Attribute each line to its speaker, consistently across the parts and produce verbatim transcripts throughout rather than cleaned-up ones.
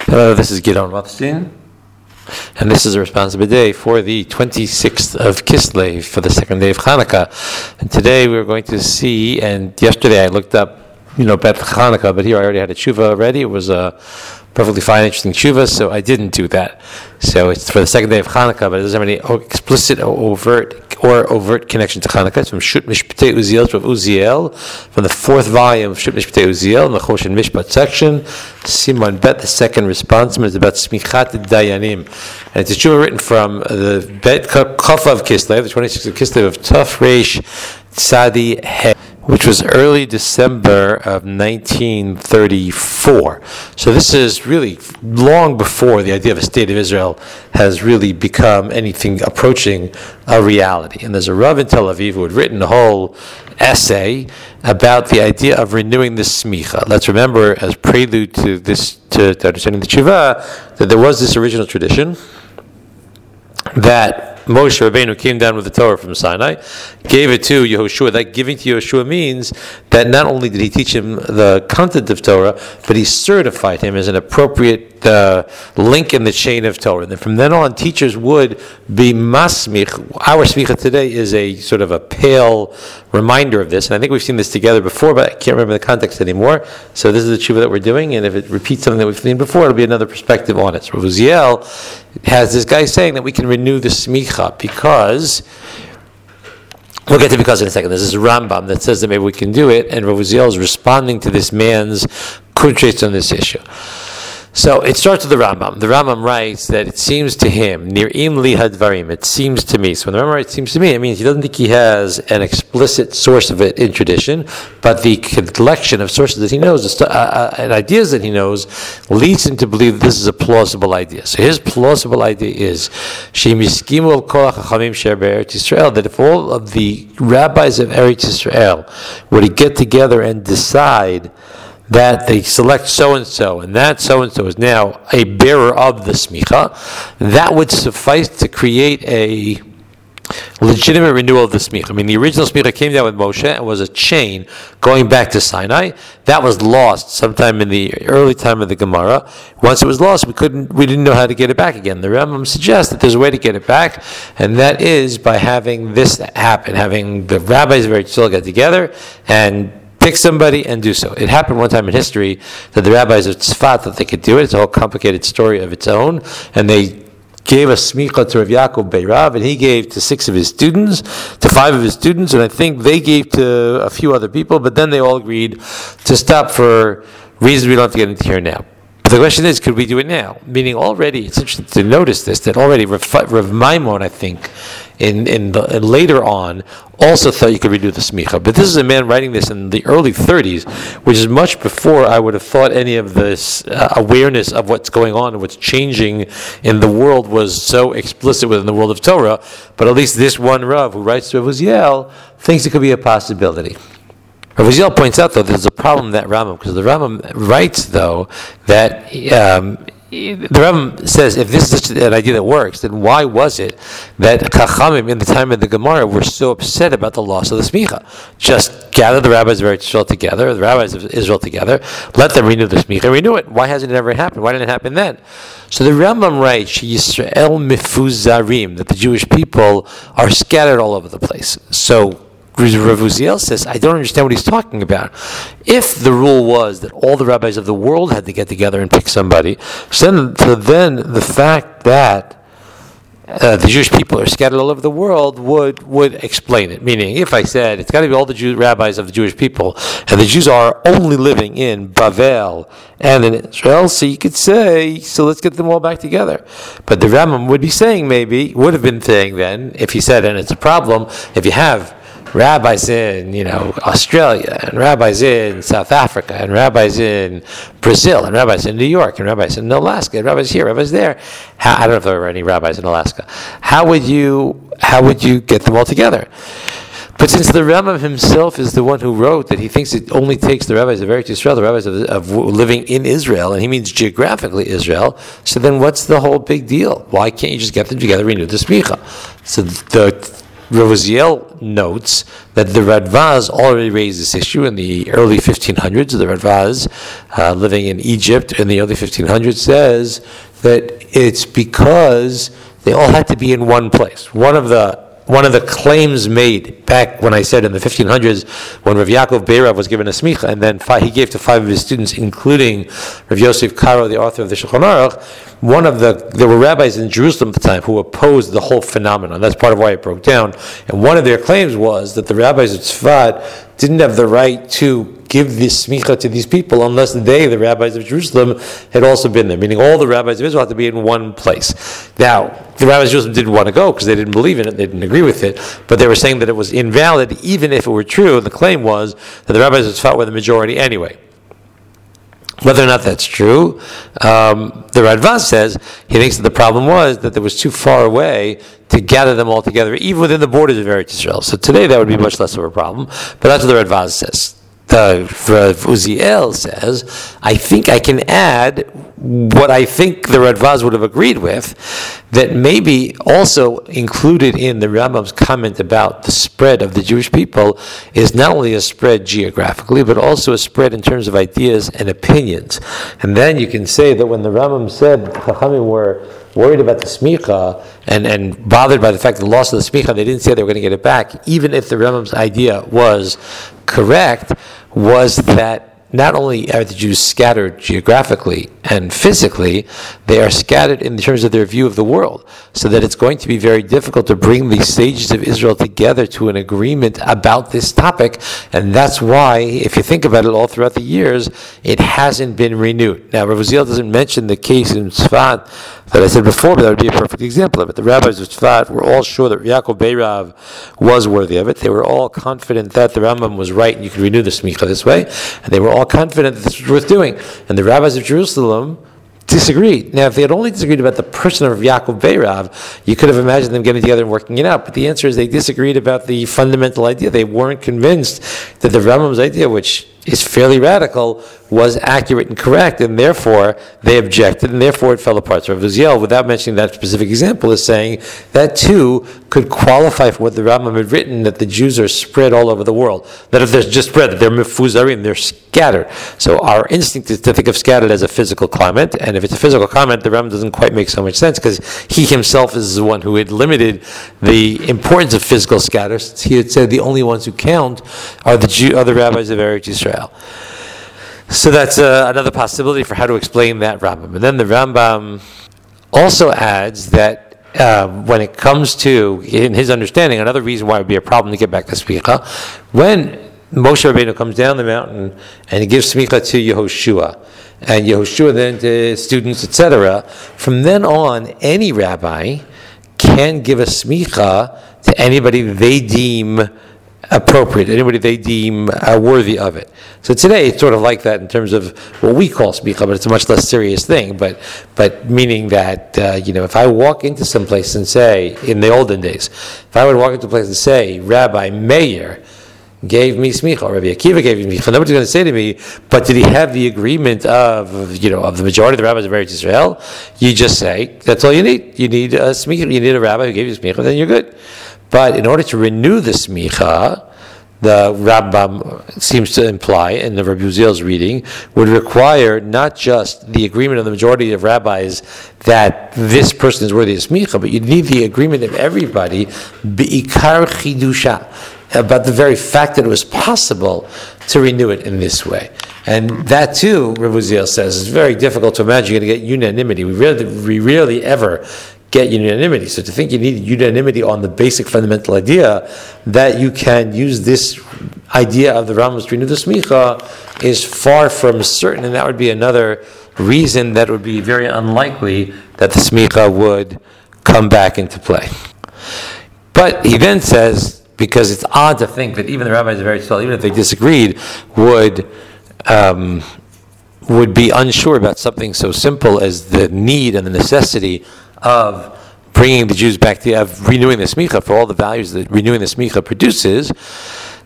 Speaker 1: Hello, this is Gidon Rothstein, and this is a responsible day for the twenty-sixth of Kislev, for the second day of Hanukkah. And today we're going to see, and yesterday I looked up, you know, Beth Hanukkah, but here I already had a tshuva already. It was a perfectly fine, interesting tshuva, so I didn't do that. So it's for the second day of Hanukkah, but it doesn't have any explicit or overt or overt connection to Hanukkah. It's from Shut Mishpatei Uziel, of Uziel, from the fourth volume of Shut Mishpatei Uziel, in the Choshen Mishpat section. Simon Bet, the second response, is about Smichat Dayanim. And it's a tshuva written from the Bet Kofa of Kislev, the twenty-sixth of Kislev of Tuf Reish Tzadi He, which was early December of nineteen thirty-four. So this is really long before the idea of a state of Israel has really become anything approaching a reality. And there's a Rav in Tel Aviv who had written a whole essay about the idea of renewing the smicha. Let's remember, as prelude to this, to, to understanding the tshuva, that there was this original tradition that Moshe Rabbeinu came down with the Torah from Sinai, gave it to Yehoshua. That giving to Yehoshua means that not only did he teach him the content of Torah, but he certified him as an appropriate uh, link in the chain of Torah. And then from then on, teachers would be masmich. Our smicha today is a sort of a pale reminder of this, and I think we've seen this together before, but I can't remember the context anymore. So this is the tshuva that we're doing, and if it repeats something that we've seen before, it'll be another perspective on it. So Rav Uziel has this guy saying that we can renew the smicha because, we'll get to because in a second, there's this Rambam that says that maybe we can do it, and Rav Uziel is responding to this man's quotations on this issue. So it starts with the Rambam. The Rambam writes that it seems to him, Nir'im li hadvarim, it seems to me. So when the Rambam writes, it seems to me, it means he doesn't think he has an explicit source of it in tradition, but the collection of sources that he knows, uh, uh, and ideas that he knows, leads him to believe that this is a plausible idea. So his plausible idea is, She'im yiskimu al kol hachachamim she'er be'eretz Yisrael, that if all of the rabbis of Eretz Yisrael were to get together and decide that they select so-and-so, and that so-and-so is now a bearer of the smicha, that would suffice to create a legitimate renewal of the smicha. I mean, the original smicha came down with Moshe and was a chain going back to Sinai. That was lost sometime in the early time of the Gemara. Once it was lost, we couldn't, we didn't know how to get it back again. The Rambam suggests that there's a way to get it back, and that is by having this happen, having the rabbis of Eretz Yisrael get together and pick somebody and do so. It happened one time in history that the rabbis of Tzfat thought they could do it. It's a whole complicated story of its own. And they gave a smicha to Rav Yaakov Beirav, and he gave to six of his students, to five of his students, and I think they gave to a few other people, but then they all agreed to stop for reasons we don't have to get into here now. But the question is, could we do it now? Meaning already, it's interesting to notice this, that already Rav, Rav Maimon, I think, in, in the, and later on, also thought you could redo the smicha. But this is a man writing this in the early thirties, which is much before I would have thought any of this uh, awareness of what's going on and what's changing in the world was so explicit within the world of Torah. But at least this one Rav who writes to Rav Uziel thinks it could be a possibility. Rav Uziel points out, though, there's a problem with that Rambam, because the Rambam writes, though, that um, the Rambam says, if this is such an idea that works, then why was it that Chachamim in the time of the Gemara were so upset about the loss of the smicha? Just gather the rabbis of Israel together, the rabbis of Israel together, let them renew the smicha, renew it. Why hasn't it ever happened? Why didn't it happen then? So the Rambam writes, Yisrael mifuzarim, that the Jewish people are scattered all over the place. So Rav Uziel says, I don't understand what he's talking about. If the rule was that all the rabbis of the world had to get together and pick somebody, so then, so then the fact that uh, the Jewish people are scattered all over the world would would explain it. Meaning, if I said it's got to be all the Jew, rabbis of the Jewish people, and the Jews are only living in Bavel and in Israel, so you could say, so let's get them all back together. But the Rambam would be saying, maybe, would have been saying then, if he said, and it's a problem, if you have rabbis in, you know, Australia, and rabbis in South Africa, and rabbis in Brazil, and rabbis in New York, and rabbis in Alaska, and rabbis here, rabbis there. How, I don't know if there were any rabbis in Alaska. How would you, how would you get them all together? But since the Rambam himself is the one who wrote that he thinks it only takes the rabbis of Eretz Yisrael, the rabbis of, of living in Israel, and he means geographically Israel, so then what's the whole big deal? Why can't you just get them together and renew the smicha? So the Rav Uziel notes that the Radvaz already raised this issue in the early fifteen hundreds. The Radvaz, uh, living in Egypt in the early fifteen hundreds, says that it's because they all had to be in one place. One of the One of the claims made back when I said in the fifteen hundreds, when Rav Yaakov Beirav was given a smicha, and then five, he gave to five of his students, including Rav Yosef Karo, the author of the Shulchan Aruch, one of the, there were rabbis in Jerusalem at the time who opposed the whole phenomenon. That's part of why it broke down. And one of their claims was that the rabbis of Tzfat didn't have the right to give this smicha to these people unless they, the rabbis of Jerusalem, had also been there, meaning all the rabbis of Israel had to be in one place. Now, the rabbis of Jerusalem didn't want to go because they didn't believe in it, they didn't agree with it, but they were saying that it was invalid even if it were true. The claim was that the rabbis of Tzfat were the majority anyway. Whether or not that's true, um, the Radvaz says he thinks that the problem was that it was too far away to gather them all together, even within the borders of Eretz Yisrael. So today that would be much less of a problem, but that's what the Radvaz says. The Rav Uziel says, I think I can add what I think the Radvaz would have agreed with, that maybe also included in the Rambam's comment about the spread of the Jewish people is not only a spread geographically, but also a spread in terms of ideas and opinions. And then you can say that when the Rambam said the Chachamim were worried about the smicha and, and bothered by the fact that the loss of the smicha, they didn't say they were going to get it back, even if the Rambam's idea was correct, was that not only are the Jews scattered geographically and physically, they are scattered in terms of their view of the world, so that it's going to be very difficult to bring the sages of Israel together to an agreement about this topic, and that's why, if you think about it all throughout the years, it hasn't been renewed. Now, Rav Uziel doesn't mention the case in Tzfat that I said before, but that would be a perfect example of it. The rabbis of Tzfat were all sure that Yaakov Beirav was worthy of it. They were all confident that the Rambam was right and you could renew the smicha this way, and they were all confident that this was worth doing. And the rabbis of Jerusalem disagreed. Now, if they had only disagreed about the person of Yaakov Beirav, you could have imagined them getting together and working it out. But the answer is they disagreed about the fundamental idea. They weren't convinced that the Rambam's idea, which is fairly radical, was accurate and correct, and therefore they objected, and therefore it fell apart. So Rav Uziel, without mentioning that specific example, is saying that too could qualify for what the Rambam had written, that the Jews are spread all over the world. That if they're just spread, that they're mefuzarim, they're scattered. So our instinct is to think of scattered as a physical comment, and if it's a physical comment, the Rambam doesn't quite make so much sense, because he himself is the one who had limited the importance of physical scatter, since he had said the only ones who count are the Jew, are the rabbis of Eretz Yisrael. So that's uh, another possibility for how to explain that Rambam. And then the Rambam also adds that uh, when it comes to, in his understanding, another reason why it would be a problem to get back to smicha, when Moshe Rabbeinu comes down the mountain and he gives smicha to Yehoshua, and Yehoshua then to students, et cetera, from then on, any rabbi can give a smicha to anybody they deem appropriate, anybody they deem uh, worthy of it. So today it's sort of like that in terms of what we call smicha, but it's a much less serious thing. But but meaning that uh, you know, if I walk into some place and say, in the olden days, if I would walk into a place and say, Rabbi Meir gave me smicha, or Rabbi Akiva gave me smicha, nobody's going to say to me, but did he have the agreement of, you know, of the majority of the rabbis of Eretz Yisrael? You just say, that's all you need. You need a smicha, you need a rabbi who gave you smicha, then you're good. But in order to renew the smicha, the Rambam seems to imply, in the Rabbi Uziel's reading, would require not just the agreement of the majority of rabbis that this person is worthy of smicha, but you need the agreement of everybody, be'ikar chidusha, about the very fact that it was possible to renew it in this way. And that too, Rabbi Uziel says, is very difficult to imagine you're going to get unanimity. We rarely, we rarely ever get unanimity. So to think you need unanimity on the basic fundamental idea that you can use this idea of the Rambam's to renew the smicha is far from certain, and that would be another reason that would be very unlikely that the smicha would come back into play. But he then says, because it's odd to think that even the rabbis of Eretz Yisrael, even if they disagreed, would um, would be unsure about something so simple as the need and the necessity of bringing the Jews back to, of renewing the smicha for all the values that renewing the smicha produces.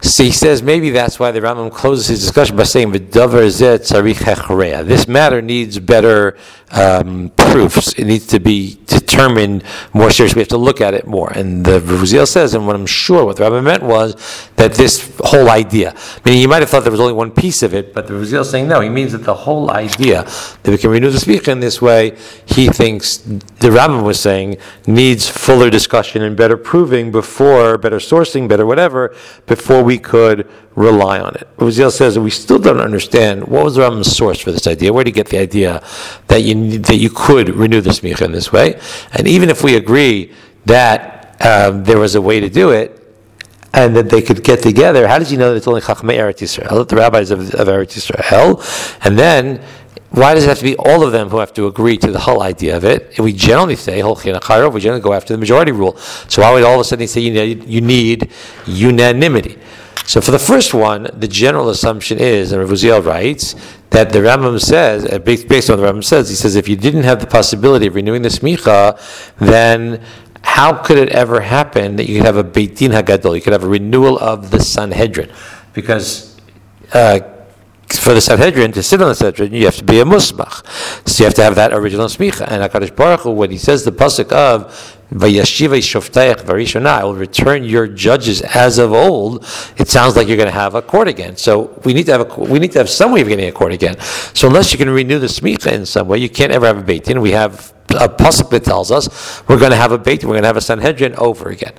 Speaker 1: So he says maybe that's why the Rambam closes his discussion by saying "V'davar zeh tzarich hecharea." This matter needs better um, proofs. It needs to be determined more seriously. We have to look at it more. And the Ruziel says, and what I'm sure what the Rambam meant was that this whole idea, meaning you might have thought there was only one piece of it, but the Ruziel is saying no. He means that the whole idea that we can renew the smicha in this way, he thinks the Rambam was saying needs fuller discussion and better proving before, better sourcing, better whatever, before we could rely on it. Ruziel says that we still don't understand what was the Rambam's source for this idea. Where did he get the idea that you that you could renew the smicha in this way? And even if we agree that um, there was a way to do it, and that they could get together, how does he know that it's only Chachmei Eretz Yisrael, the rabbis of, of Eretz Yisrael? And then, why does it have to be all of them who have to agree to the whole idea of it? And we generally say, we generally go after the majority rule. So why would all of a sudden say you need, you need unanimity? So for the first one, the general assumption is, and Rav Uziel writes, that the Rambam says, based on what the Rambam says, he says if you didn't have the possibility of renewing the smicha, then how could it ever happen that you could have a Beit Din Hagadol, you could have a renewal of the Sanhedrin? Because uh, for the Sanhedrin, to sit on the Sanhedrin, you have to be a musmach. So you have to have that original smicha. And HaKadosh Baruch Hu, when he says the pasuk of Vayashivei shoftayach varishona, I will return your judges as of old, it sounds like you're going to have a court again. So we need to have a, we need to have some way of getting a court again. So unless you can renew the smicha in some way, you can't ever have a Beit Din. We have a pasuk that tells us we're going to have a Beit Din, we're going to have a Sanhedrin over again.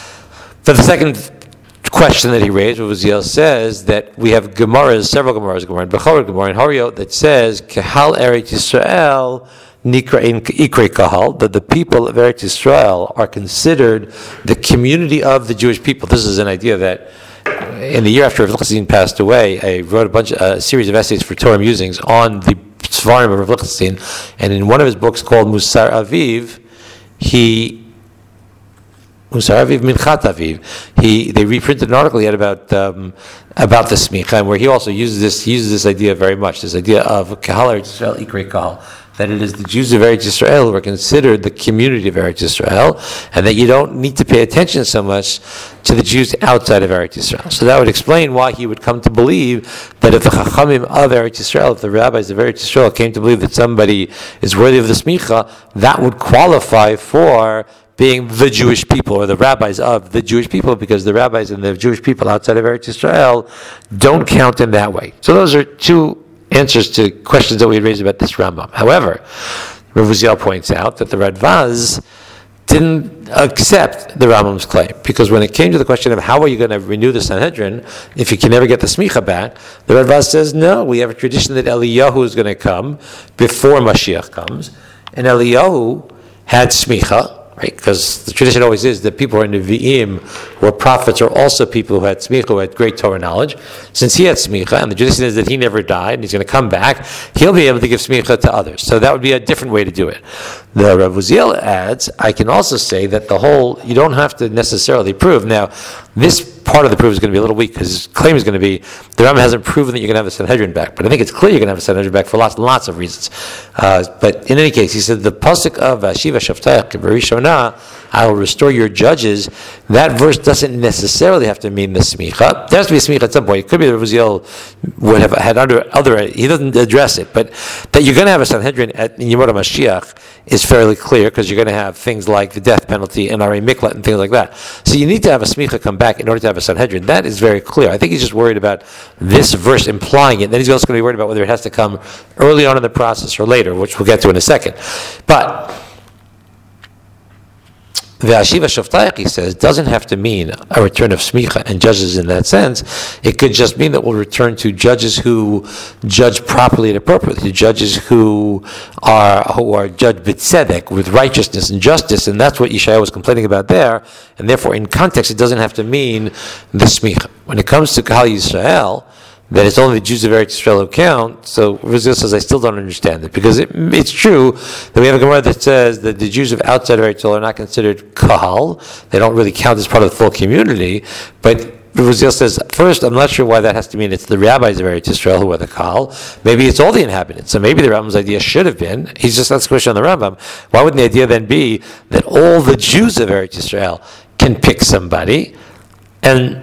Speaker 1: For the second question that he raised, Uziel says that we have Gemaras, several Gemaras, Gemara in Bechor, Gemara in Horiot, that says Kahal Eretz Yisrael Nikra in Ikrei Kahal, that the people of Eretz Yisrael are considered the community of the Jewish people. This is an idea that in the year after Rav Lichtenstein passed away, I wrote a bunch, a series of essays for Torah Musings on the Svarim of Rav Lichtenstein, and in one of his books called Musar Aviv, he Musar Aviv Minchat Aviv, he they reprinted an article he had about um, about the smicha, and where he also uses this he uses this idea very much, this idea of Kahal Eretz Yisrael Ikrei Kahal, that it is the Jews of Eretz Yisrael who are considered the community of Eretz Yisrael, and that you don't need to pay attention so much to the Jews outside of Eretz Yisrael. So that would explain why he would come to believe that if the Chachamim of Eretz Yisrael, if the rabbis of Eretz Yisrael came to believe that somebody is worthy of the smicha, that would qualify for being the Jewish people, or the rabbis of the Jewish people, because the rabbis and the Jewish people outside of Eretz Yisrael don't count in that way. So those are two answers to questions that we had raised about this Rambam. However, Rav Uziel points out that the Radvaz didn't accept the Rambam's claim, because when it came to the question of how are you going to renew the Sanhedrin if you can never get the smicha back, the Radvaz says no, we have a tradition that Eliyahu is going to come before Mashiach comes, and Eliyahu had smicha, right? Because the tradition always is that people who are Nevi'im, who are prophets, are also people who had smicha, who had great Torah knowledge. Since he had smicha, and the tradition is that he never died, and he's going to come back, he'll be able to give smicha to others. So that would be a different way to do it. The Rav Uziel adds, I can also say that the whole, you don't have to necessarily prove. Now, this part of the proof is going to be a little weak, because his claim is going to be, the Rambam hasn't proven that you're going to have a Sanhedrin back. But I think it's clear you're going to have a Sanhedrin back for lots and lots of reasons. Uh, but in any case, he said, the pasuk of Shiva Shaftayach Barishona, I will restore your judges, that verse doesn't necessarily have to mean the smicha. There has to be a smicha at some point. It could be that Rav Uziel would have had under other, he doesn't address it, but that you're going to have a Sanhedrin at in Yemot HaMashiach is fairly clear, because you're going to have things like the death penalty and Ari Miklat and things like that. So you need to have a smicha come back in order to have a Sanhedrin. That is very clear. I think he's just worried about this verse implying it. Then he's also going to be worried about whether it has to come early on in the process or later, which we'll get to in a second. But the Ashiva Shoftayach, he says, doesn't have to mean a return of smicha and judges in that sense. It could just mean that we'll return to judges who judge properly and appropriately, judges who are who are judged b'tzedek, with righteousness and justice, and that's what Yeshaya was complaining about there. And therefore, in context, it doesn't have to mean the smicha. When it comes to Kahal Yisrael, that it's only the Jews of Eretz Yisrael who count, so Rizal says, I still don't understand it. Because it, it's true that we have a Gemara that says that the Jews of outside of Eretz Yisrael are not considered Kahal. They don't really count as part of the full community. But Rizal says, first, I'm not sure why that has to mean it's the rabbis of Eretz Yisrael who are the Kahal. Maybe it's all the inhabitants. So maybe the Rambam's idea should have been, he's just asked a question on the Rambam, why wouldn't the idea then be that all the Jews of Eretz Yisrael can pick somebody? And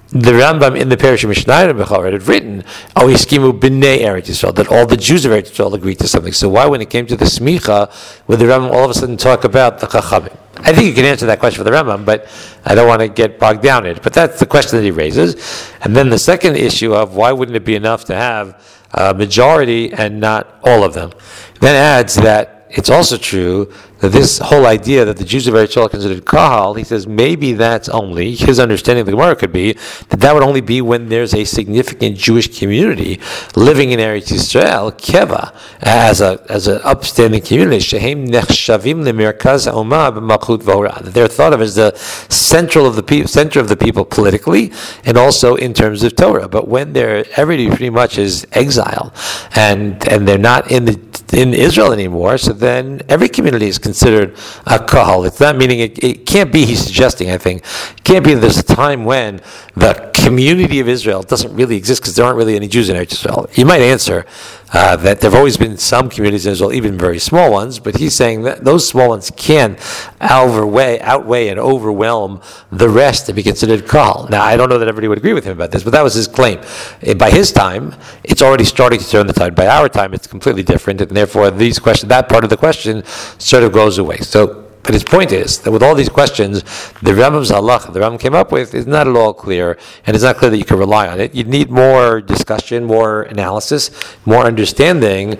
Speaker 1: the Rambam in the Parish of Mishnayim Bechor had written, "Oh, Iskimu b'nei Eretz Yisrael," that all the Jews of Eretz Yisrael agreed to something. So why, when it came to the smicha, would the Rambam all of a sudden talk about the Chachamim? I think you can answer that question for the Rambam, but I don't want to get bogged down in it. But that's the question that he raises. And then the second issue of why wouldn't it be enough to have a majority and not all of them? Then adds that it's also true that this whole idea that the Jews of Eretz Yisrael are considered kahal, he says maybe that's only, his understanding of the Gemara could be, that that would only be when there's a significant Jewish community living in Eretz Yisrael, keva, as a as an upstanding community, shehem nechshavim lemerkaz ha'omah b'malchut v'hora, that they're thought of as the central of the pe- center of the people politically, and also in terms of Torah. But when they're, everybody pretty much is exiled, and and they're not in the in Israel anymore, so then every community is considered a kahal. It's not meaning, it, it can't be, he's suggesting, I think, it can't be that there's a time when the community of Israel doesn't really exist because there aren't really any Jews in Eretz Israel. You might answer uh, that there have always been some communities in Israel, even very small ones, but he's saying that those small ones can outweigh, outweigh and overwhelm the rest to be considered kahal. Now, I don't know that everybody would agree with him about this, but that was his claim. By his time, it's already starting to turn the tide. By our time, it's completely different, and therefore these questions, that part of the question sort of goes away. So, but his point is that with all these questions, the Rambam's halach, the Rambam came up with, is not at all clear, and it's not clear that you can rely on it. You need more discussion, more analysis, more understanding,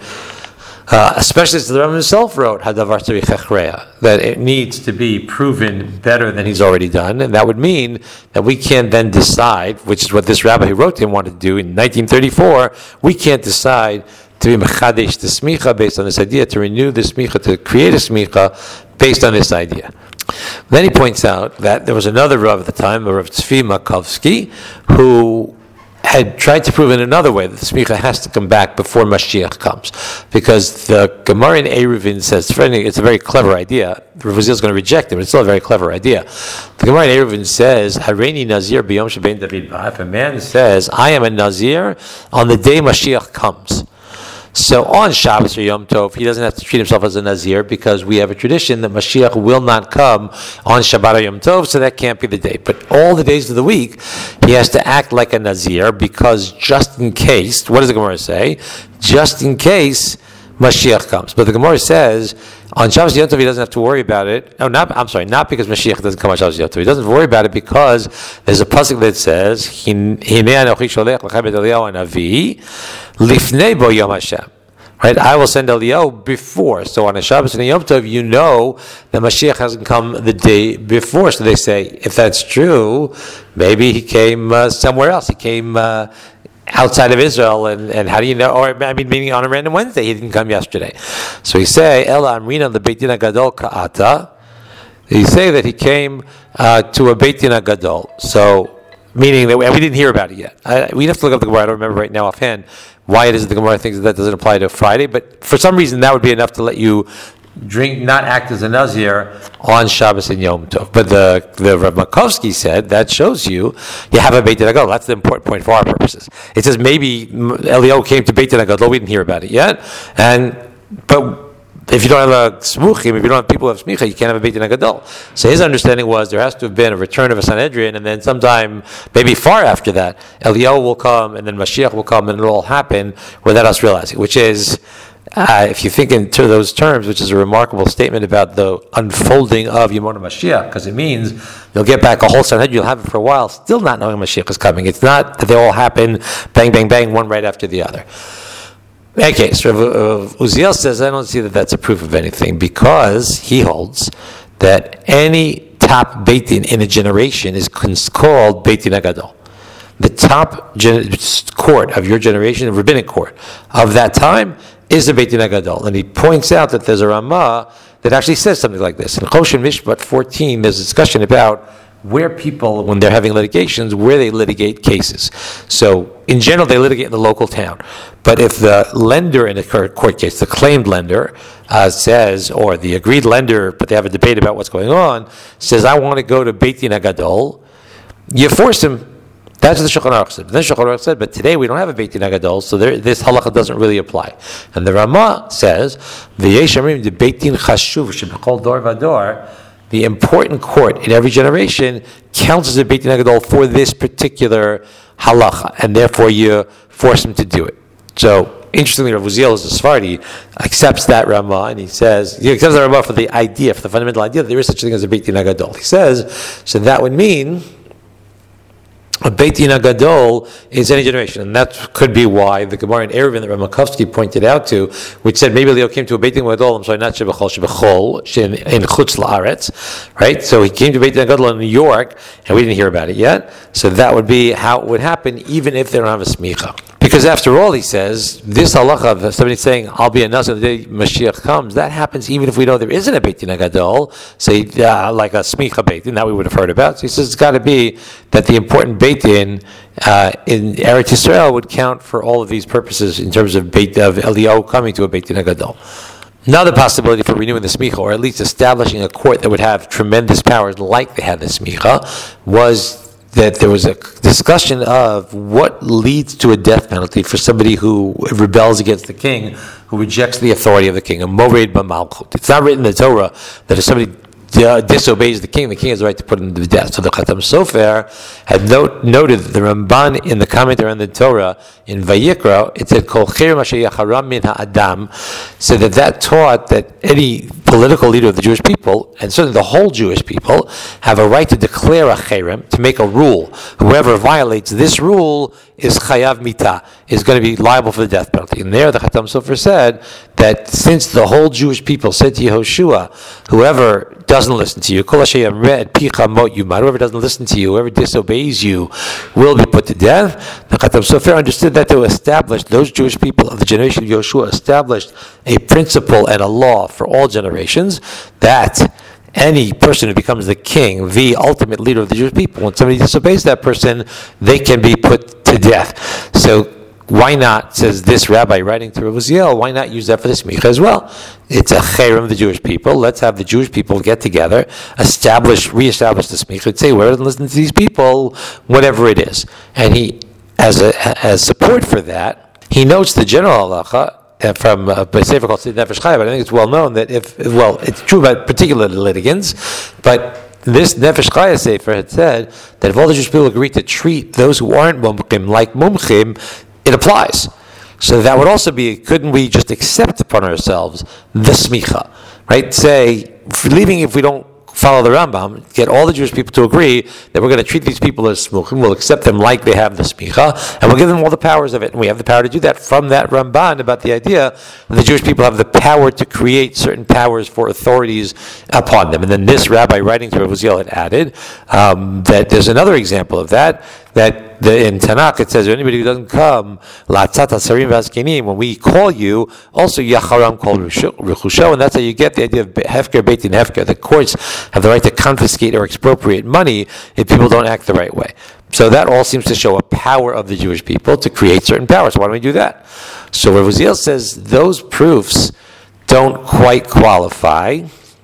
Speaker 1: uh, especially as the Rambam himself wrote, Hadavar tzarich hechreya, that it needs to be proven better than he's already done, and that would mean that we can't then decide, which is what this rabbi who wrote him wanted to do in nineteen thirty-four, we can't decide to be mechadesh the smicha based on this idea, to renew the smicha, to create a smicha based on this idea. Then he points out that there was another Rav at the time, a Rav Tzvi Makovsky, who had tried to prove in another way that the smicha has to come back before Mashiach comes, because the Gemara in Eruvin says, it's a very clever idea. Rav Uziel is going to reject it, but it's still a very clever idea. The Gemara in Eruvin says, Hareini Nazir b'yom shebein David ba. If a man says, I am a Nazir on the day Mashiach comes, so on Shabbos or Yom Tov, he doesn't have to treat himself as a Nazir, because we have a tradition that Mashiach will not come on Shabbat or Yom Tov, so that can't be the day. But all the days of the week, he has to act like a Nazir, because just in case, what does the Gemara say? Just in case Mashiach comes. But the Gemara says, on Shabbos Yom Tov, he doesn't have to worry about it. No, not, I'm sorry, not because Mashiach doesn't come on Shabbos Yom Tov. He doesn't worry about it because there's a pasuk that says, Hinei anochi sholech lechem et Eliyahu hanavi lifnei bo yom Hashem. Right? I will send Eliyahu before. So on a Shabbos and a Yom Tov, you know that Mashiach hasn't come the day before. So they say, if that's true, maybe he came uh, somewhere else. He came Uh, outside of Israel, and, and how do you know? Or I mean, meaning on a random Wednesday, he didn't come yesterday. So we say, Ela Amrina the Beit Din Gadol Ka'ata. You say that he came uh, to a Beit Din Gadol. So, meaning that we, we didn't hear about it yet. I, we have to look up the Gemara. I don't remember right now offhand why it is that the Gemara thinks that, that doesn't apply to Friday, but for some reason that would be enough to let you drink, not act as a Nazir on Shabbos and Yom Tov. But the the Rav Makovsky said that shows you you have a Beit Din Gadol. That's the important point for our purposes. It says maybe Eliyahu came to Beit Din Gadol. We didn't hear about it yet, and but if you don't have a smuchim, if you don't have people who have smicha, you can't have a Beit Din Gadol. So his understanding was there has to have been a return of a Sanhedrin, and then sometime, maybe far after that, Eliyahu will come, and then Mashiach will come, and it'll all happen without us realizing, which is, Uh, if you think in ter- those terms, which is a remarkable statement about the unfolding of Yemona Mashiach, because it means you'll get back a whole Sanhedrin, you'll have it for a while, still not knowing Mashiach is coming. It's not that they all happen, bang, bang, bang, one right after the other. Okay, so uh, Uziel says, I don't see that that's a proof of anything, because he holds that any top Beit Din in a generation is called Beit Din Gadol. The top gen- court of your generation, the rabbinic court of that time, is the Beit Din Gadol. And he points out that there's a Ramah that actually says something like this. In Choshen Mishpat fourteen, there's a discussion about where people, when they're having litigations, where they litigate cases. So, in general, they litigate in the local town. But if the lender in a court case, the claimed lender, uh, says, or the agreed lender, but they have a debate about what's going on, says, I want to go to Beit Din Gadol, you force him. That's what the Shulchan Aruch said. But then Shulchan Aruch said, but today we don't have a Beit Din Gadol, so there, this halacha doesn't really apply. And the Ramah says, "V'yesh amrim de Beit Din chashuv shebechol dor vador the important court in every generation counts as a Beit Din HaGadol for this particular halacha, and therefore you force him to do it. So, interestingly, Rav Uziel is a Sephardi, accepts that Ramah, and he says, he accepts that Ramah for the idea, for the fundamental idea that there is such a thing as a Beit Din HaGadol. He says, so that would mean a Beit Din HaGadol is any generation, and that could be why the Gemara in Eruvin that Ramakovsky pointed out to, which said maybe Leo came to a Beit Din HaGadol, I'm sorry, not Shebechol, Shebechol, in Chutz La'aretz, right? So he came to Beit Din HaGadol in New York, and we didn't hear about it yet, so that would be how it would happen, even if they don't have a smicha. Because after all, he says, this halacha of somebody saying, I'll be a Nasi the day Mashiach comes, that happens even if we know there isn't a Beit Din HaGadol, say, uh, like a smicha Beit Din, that we would have heard about. So he says, it's got to be that the important Beit Din uh, in Eretz Yisrael would count for all of these purposes in terms of Beit of Eliyahu coming to a Beit Din HaGadol. Another possibility for renewing the smicha, or at least establishing a court that would have tremendous powers like they had the smicha, was that there was a discussion of what leads to a death penalty for somebody who rebels against the king, who rejects the authority of the king, a mored b'malchut. It's not written in the Torah that if somebody uh, disobeys the king, the king has the right to put him to death. So the Khatam Sofer had note, noted that the Ramban in the commentary on the Torah in Vayikra, it said Kol Cherem Asher Yacharam Min Ha'Adam, so that that taught that any political leader of the Jewish people, and certainly the whole Jewish people, have a right to declare a cherem, to make a rule. Whoever violates this rule is chayav mita, is going to be liable for the death penalty. And there the Khatam Sofer said that since the whole Jewish people said to Yehoshua, whoever doesn't listen to you, kol asher yamre et picha mot yumar, whoever doesn't listen to you, whoever disobeys you, will be put to death. The Khatam Sofer understood that to establish, those Jewish people of the generation of Yehoshua established a principle and a law for all generations, that any person who becomes the king, the ultimate leader of the Jewish people, when somebody disobeys that person, they can be put to death. So why not, says this rabbi writing to Rav Uziel, why not use that for the smicha as well? It's a cherem of the Jewish people. Let's have the Jewish people get together, establish, reestablish the smicha, and say, whoever doesn't listen to these people, whatever it is. And he, as a, as support for that, he notes the general halacha from a sefer called Sid Nefesh Chaya, but I think it's well known that if, well, it's true about particular litigants, but this Nefesh Chaya sefer had said that if all the Jewish people agree to treat those who aren't mumchim like mumchim, it applies. So that would also be, couldn't we just accept upon ourselves the smicha, right? Say, leaving if we don't follow the Rambam, get all the Jewish people to agree that we're going to treat these people as smuchim, we'll accept them like they have the smicha, and we'll give them all the powers of it. And we have the power to do that from that Ramban about the idea that the Jewish people have the power to create certain powers for authorities upon them. And then this rabbi writing to Rav Uziel had added um, that there's another example of that, that the, in Tanakh it says anybody who doesn't come, la'atzat hasarim v'azkenim, when we call you, also yacharam kol rechusho, and that's how you get the idea of hefker beit din hefker. The courts have the right to confiscate or expropriate money if people don't act the right way. So that all seems to show a power of the Jewish people to create certain powers. Why don't we do that? So Rav Uziel says those proofs don't quite qualify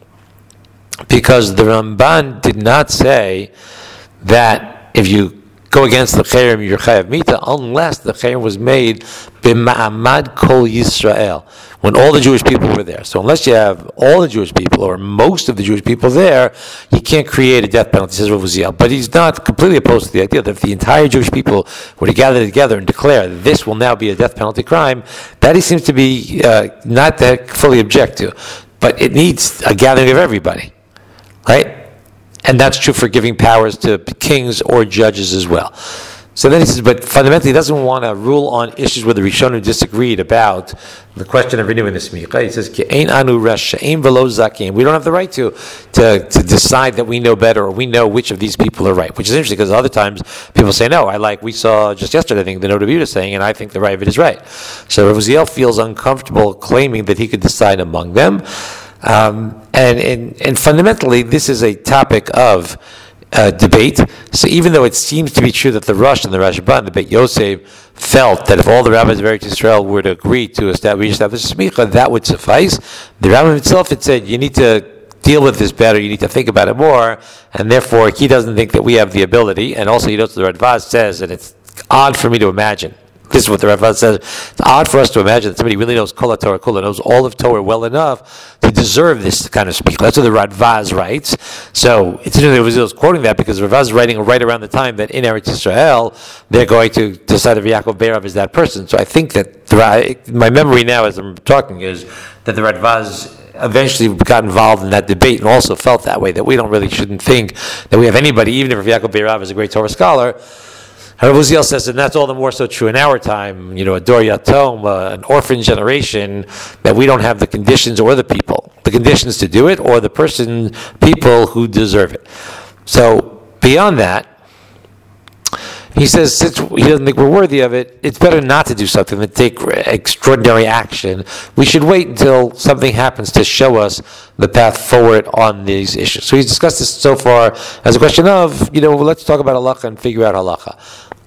Speaker 1: because the Ramban did not say that if you go against the cherem, you're chayav mita, unless the cherem was made b'ma'amad kol Yisrael, when all the Jewish people were there. So unless you have all the Jewish people, or most of the Jewish people there, you can't create a death penalty, says Rav Uziel. But he's not completely opposed to the idea that if the entire Jewish people were to gather together and declare this will now be a death penalty crime, that he seems to be uh, not that fully object to. But it needs a gathering of everybody, right? And that's true for giving powers to kings or judges as well. So then he says, but fundamentally he doesn't want to rule on issues where the Rishonim disagreed about the question of renewing the smicha. He says, "Ein anu rasha'im v'lo zakim." We don't have the right to, to to decide that we know better or we know which of these people are right. Which is interesting because other times people say, no, I like, we saw just yesterday, I think, the Noda B'Yehuda saying, and I think the right of it is right. So Rav Uziel feels uncomfortable claiming that he could decide among them. Um, and, and and fundamentally, this is a topic of uh, debate. So even though it seems to be true that the Rosh and the Rashba and the Beit Yosef felt that if all the rabbis of Eretz Yisrael were to agree to establish, establish smicha, that would suffice, the Rambam himself had said, you need to deal with this better, you need to think about it more, and therefore he doesn't think that we have the ability, and also he knows the Radvaz says, and it's odd for me to imagine, this is what the Rav says. It's odd for us to imagine that somebody really knows Kol HaTorah Kula, knows all of Torah well enough to deserve this kind of smicha. That's what the Radvaz writes. So it's interesting that Rav Uziel is quoting that because Radvaz is writing right around the time that in Eretz Yisrael they're going to decide if Yaakov Be'erav is that person. So I think that the, my memory now as I'm talking is that the Radvaz eventually got involved in that debate and also felt that way, that we don't really shouldn't think that we have anybody, even if Yaakov Be'erav is a great Torah scholar. Rav Uziel says, and that's all the more so true in our time, you know, a Dor Yatom, uh, an orphan generation, that we don't have the conditions or the people, the conditions to do it, or the person, people who deserve it. So, beyond that, he says, since he doesn't think we're worthy of it, it's better not to do something than take extraordinary action. We should wait until something happens to show us the path forward on these issues. So he's discussed this so far as a question of, you know, let's talk about halacha and figure out halacha.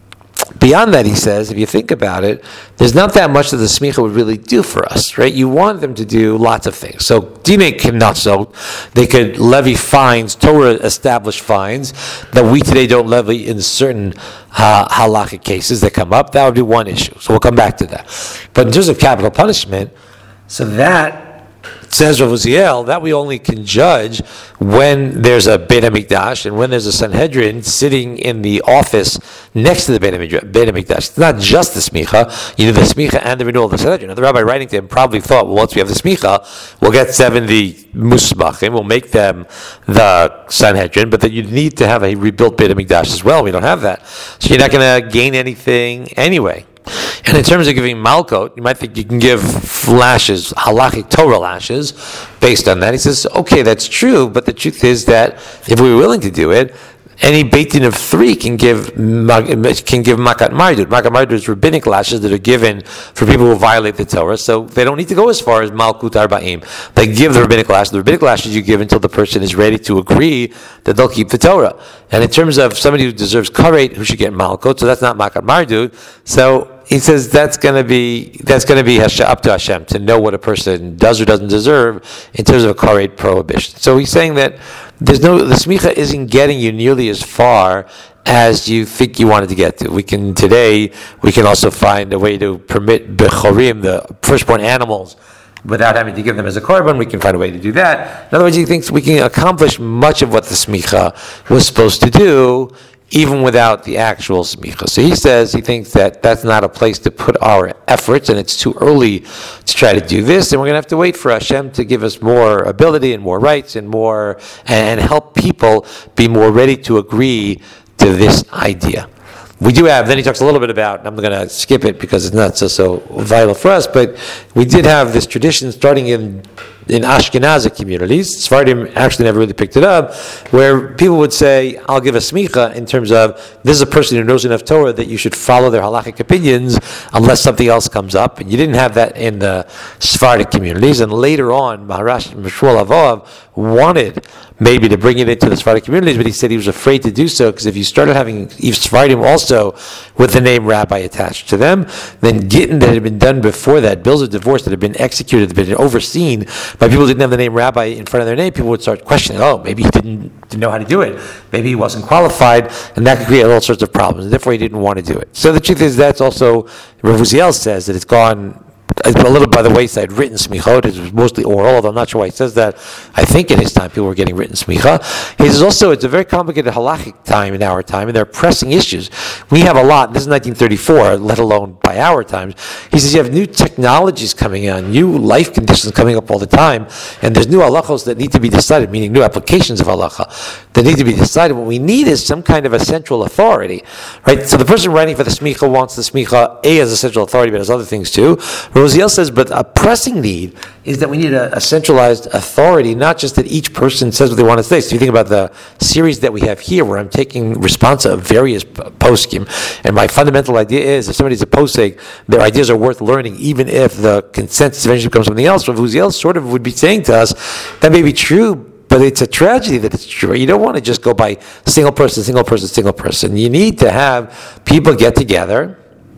Speaker 1: Beyond that, he says, if you think about it, there's not that much that the smicha would really do for us, right? You want them to do lots of things. So, dine k'natso, they could levy fines, Torah-established fines, that we today don't levy in certain uh, halachic cases that come up. That would be one issue. So we'll come back to that. But in terms of capital punishment, so that, says Rav Uziel, that we only can judge when there's a Beit HaMikdash and when there's a Sanhedrin sitting in the office next to the Beit HaMikdash. It's not just the smicha, you know, the smicha and the renewal of the Sanhedrin. Now, the rabbi writing to him probably thought, well, once we have the smicha, we'll get seventy musmachim, we'll make them the Sanhedrin, but then you need to have a rebuilt Beit HaMikdash as well. We don't have that. So you're not going to gain anything anyway. And in terms of giving malkot, you might think you can give lashes, halachic Torah lashes, based on that. He says, okay, that's true, but the truth is that if we were willing to do it, any Beit Din of three can give can give makat mardut. Makat mardut is rabbinic lashes that are given for people who violate the Torah, so they don't need to go as far as malkut arba'im. They give the rabbinic lashes. The rabbinic lashes you give until the person is ready to agree that they'll keep the Torah. And in terms of somebody who deserves karet, who should get malkut, so that's not makat mardut. So he says that's going to be that's going to be up to Hashem to know what a person does or doesn't deserve in terms of a karet prohibition. So he's saying that there's no the smicha isn't getting you nearly as far as you think you wanted to get to. We can today we can also find a way to permit bechorim, the firstborn animals, without having to give them as a korban. We can find a way to do that. In other words, he thinks we can accomplish much of what the smicha was supposed to do, even without the actual smicha. So he says he thinks that that's not a place to put our efforts, and it's too early to try to do this, and we're going to have to wait for Hashem to give us more ability and more rights and more, and help people be more ready to agree to this idea. We do have, then he talks a little bit about, I'm going to skip it because it's not so, so vital for us, but we did have this tradition starting in in Ashkenazi communities. Sephardim actually never really picked it up, where people would say, I'll give a smicha in terms of, this is a person who knows enough Torah that you should follow their halachic opinions unless something else comes up. And you didn't have that in the Sephardic communities. And later on, Maharash Shmuel Avav wanted maybe to bring it into the Sephardic communities, but he said he was afraid to do so, because if you started having Sephardim also with the name rabbi attached to them, then Gittin that had been done before that, bills of divorce that had been executed, that had been overseen by people who didn't have the name rabbi in front of their name, people would start questioning, oh, maybe he didn't, didn't know how to do it. Maybe he wasn't qualified, and that could create all sorts of problems, and therefore he didn't want to do it. So the truth is, that's also, Rav Uziel says that it's gone a little by the wayside. Written smichot is mostly oral, although I'm not sure why he says that. I think in his time people were getting written smicha. He says also it's a very complicated halachic time in our time, and there are pressing issues. We have a lot. This is nineteen thirty-four, let alone by our times. He says you have new technologies coming on, new life conditions coming up all the time, and there's new halachos that need to be decided, meaning new applications of halacha that need to be decided. What we need is some kind of a central authority, right? So the person writing for the smicha wants the smicha A as a central authority, but has other things too. Uziel says, but a pressing need is that we need a, a centralized authority, not just that each person says what they want to say. So you think about the series that we have here, where I'm taking response of various poskim, and my fundamental idea is, if somebody's a posek, their ideas are worth learning, even if the consensus eventually becomes something else. What Uziel sort of would be saying to us, that may be true, but it's a tragedy that it's true. You don't want to just go by single person, single person, single person. You need to have people get together,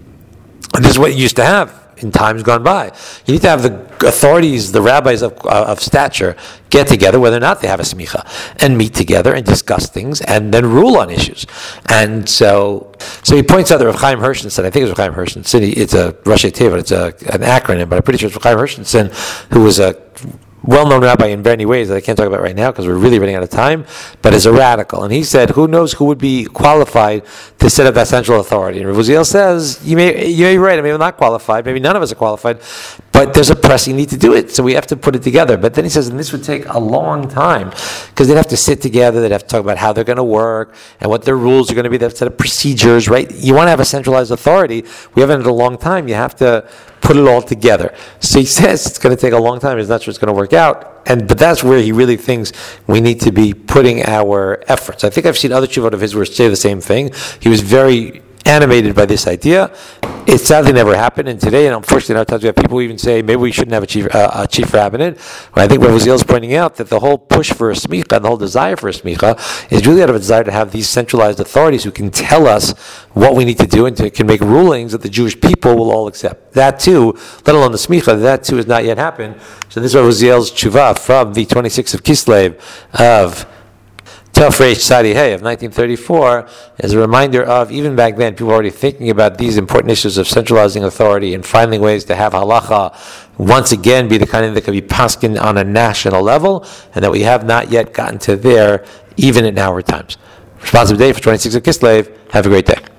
Speaker 1: and this is what you used to have in times gone by. You need to have the authorities, the rabbis of, uh, of stature, get together, whether or not they have a smicha, and meet together and discuss things, and then rule on issues. And so, so he points out that Rav Chaim Hershenson, I think it's Rav Chaim Hershenson, it's a Rashi Teva, it's a, an acronym, but I'm pretty sure it's Rav Chaim Hershenson, who was a well-known rabbi in many ways that I can't talk about right now because we're really running out of time, but is a radical. And he said, who knows who would be qualified to set up that central authority? And Rav Uziel says, you may, you may be right, I mean, I'm not qualified, maybe none of us are qualified, but there's a pressing need to do it, so we have to put it together. But then he says, and this would take a long time, because they'd have to sit together, they'd have to talk about how they're going to work, and what their rules are going to be, they have to set up procedures, right? You want to have a centralized authority, we haven't in a long time, you have to put it all together. So he says it's going to take a long time, he's not sure it's going to work out, and but that's where he really thinks we need to be putting our efforts. I think I've seen other tshuvot of his where say the same thing. He was very animated by this idea. It sadly never happened, and today, and unfortunately, nowadays we have people who even say maybe we shouldn't have a chief, uh, a chief rabbinate. Well, I think Rav Uziel is pointing out that the whole push for a smicha and the whole desire for a smicha is really out of a desire to have these centralized authorities who can tell us what we need to do and to, can make rulings that the Jewish people will all accept. That too, let alone the smicha, that too has not yet happened. So this is Rav Uziel's tshuva from the twenty-sixth of Kislev of Tafresh Sadi Hey of nineteen thirty-four is a reminder of, even back then, people were already thinking about these important issues of centralizing authority and finding ways to have halacha once again be the kind of thing that could be paskin on a national level, and that we have not yet gotten to there, even in our times. Responsive day for twenty-sixth of Kislev. Have a great day.